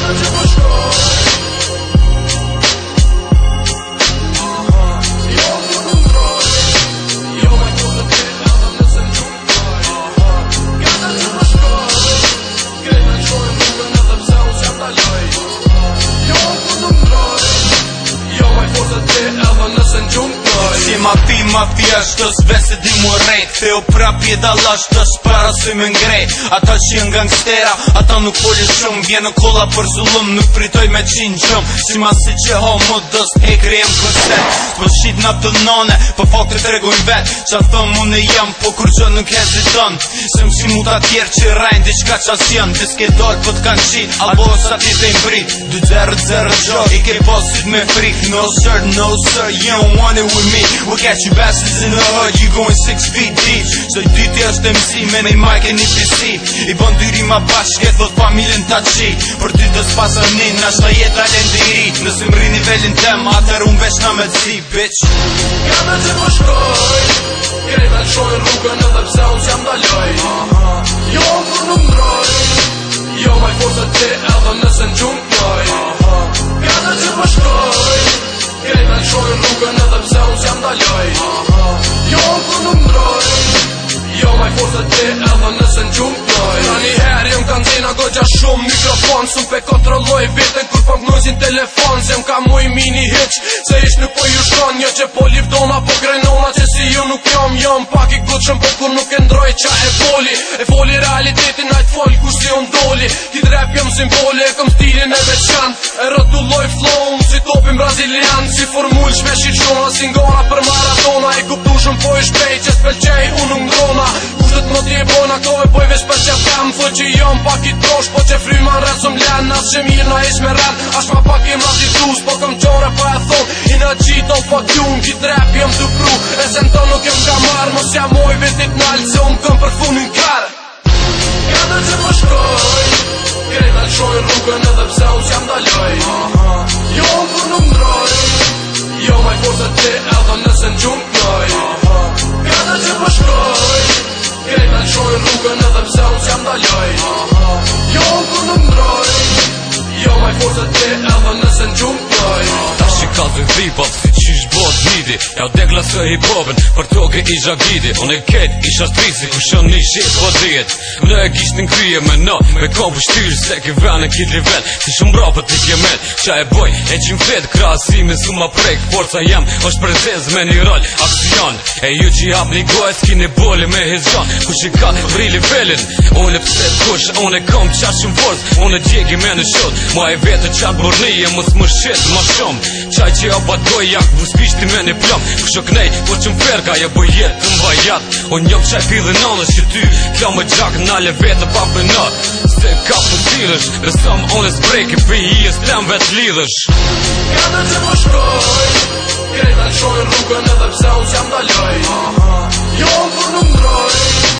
që po shkoj. Jo kur nuk ndroj. Jo maj kur të ti edhe nëse m'gjumtoj. Gata që po shkoj. Krejta qojnë rrugën edhe pse unë s'jam taloj. Jo kur nuk ndroj. Jo maj kur të ti edhe nëse m'gjumtoj. Si ma thjeshtës vese di mu rejt Theu prap jedalashtës para sy me ngrej Ata që jën gangstera, ata nuk folin shumë Vjen në kolla për zullum, nuk pritoj me qinë gjëm Si ma si që homo dës hekri jem kërset Po shqit në të nane, po faktë të regojnë vet Qa thëm unë e jam, po kur gjë nuk heziton Se më si mu ta tjerë që rajnë diçka qas janë Diske dalë po t'kan qit, albo sa ti të imbrit 2-0-0 gjo, i ke pasit me frik No sir, you don't want it with me We got you bastards in the hood, you going 6 feet deep So dyti është MC, me nej mic e një PC I bën dyri ma bashke, thot familjen ta qi Për ty të s'pasa nin, ashta jeta lendiri Nëse mri nivelin tem, atër unë veç na me t'zi, bitch Gata që po shkoj. Krejta qojnë rrugën edhe pse unë s'jam daloj. Jo kur nuk ndroj. Jo maj forse ti edhe nëse m'gjumtoj. Gata që po shkoj. Krejta qojnë rrugën edhe pse unë s'jam daloj. Jo kur nuk ndroj. Jo maj forse ti edhe nëse m'gjumtoj. Tani herë jem kantina gogja shumë mikrofon Sun pe kontrolloj veten kur po gnojzin telefon Se m'ka muj mini hiq Se ish nuk po ju shkon Jo që po livdona po grenona Që si ju nuk jom pak i gutshëm Po kur nuk e ndroj qa e foli realitetin na t'fol kur si unë doli Kit rap jom simboli e kom stilin e veçant E rrotulloj flow si topin brazilian Si formull shpesh i qona si ngona për maratona E kuptu shumë po i shpejt që s'pelqej unë nuk ndrona Kushtet më t'je bona kove poj vesh për që kam Thot që jom pak i trosh po që fryman rësëm len Nas që mirë na ish me ren Ash ma pak jem rati dus po kom qore pa e thon I në qiton fuck you Kit rap jem të pru E se në to nuk jem ka marrë Mos jam moj vetit nalë Se unë këm për funin karë Gata që po shkoj. Krejta qojnë rrugën edhe pse unë s'jam daloj. Jo kur nuk ndroj. Jo maj forse ti edhe nëse m'gjumtoj. Gata që po shkoj. Krejta qojnë rrugën edhe pse unë s'jam daloj. Jo kur nuk ndroj. Jo maj forse ti edhe nëse m'gjumtoj. Ta që ka të dhipat si qysh bot vidi Ja u degla së hip-hopin për toke isha gidi Unë e ket isha strisi ku shon një shit po dhjet Në e gisht në kryje me në Me kom për shtyr se ke vene kit livel Si shumë rapët t'i kemet Qa e boj e qim flet krasime su ma prek Forca jem është prezez me një rol aksion E ju që jap një gojë s'kini boli me hizgjon Kush i ka vrili felin Unë e pse kush unë e kom qa shumë forc Unë e gjegi me në shot Mua e vetë qa burnije mos më shqet ma shumë Qaj që ja batoj jak vuspishti me një plom Kusho knej po që m'ferka ja bo jetë të mbajat Unë njëm qaj pili nënës që ty Kja më gjak n'ale vetë pa bënat Se ka për t'ilësh Besëm unë e s'breki për i e s'tem vetë lidhësh Gata që po shkoj. Krejta qojnë rrugën edhe pse unë s'jam daloj. Jo kur nuk ndroj.